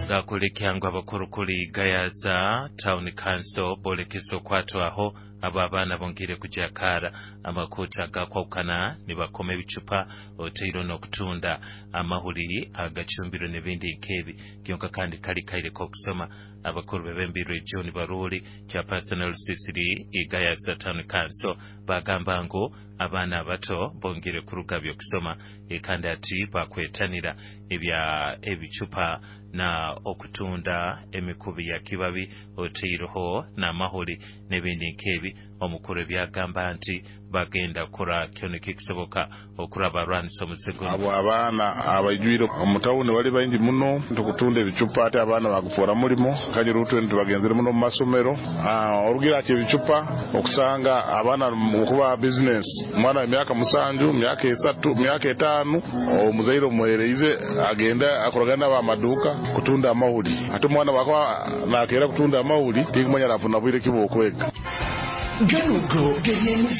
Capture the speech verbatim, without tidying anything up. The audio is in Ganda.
gakulekyangwa abakurukuli gayaza town council bolekeso kwatwaho abo abaana bongere kujakara amakuta gakwawukana ne bakoma ebicupa oteiro n'okutunda amahuli agacumbiro n'ebindi nkebi kyonka kandi kali kaireko okusoma abakuru b'embirwe John Baruli kya personal C C D igayaza town council bagamba ngo abaana abato bongere kuruga byokusoma ekandi ati bakwetanira ebya ebicupa na okutunda emikubi ya kibabi otiroho na mahuli n'ebindi nkebi omukuru byagamba nti bagenda kura kyone kikisoboka okuraba runs omusegono abo abaana abajwire omutawuni bali bayingi muno tukutunda ebicupa ate abaana bagufora mulimo kanje rutu nti bagenzere muno mu masomero orugira ati ebicupa okusanga abaana mukuba business mwana emyaka musanju myaka esatu myaka etanu omuzairo muhereize agenda akoragana ba maduka kutunda amahuli ate mwana bakwa nakera kutunda amahuli tingumanya rafuna bwire kibo kweka.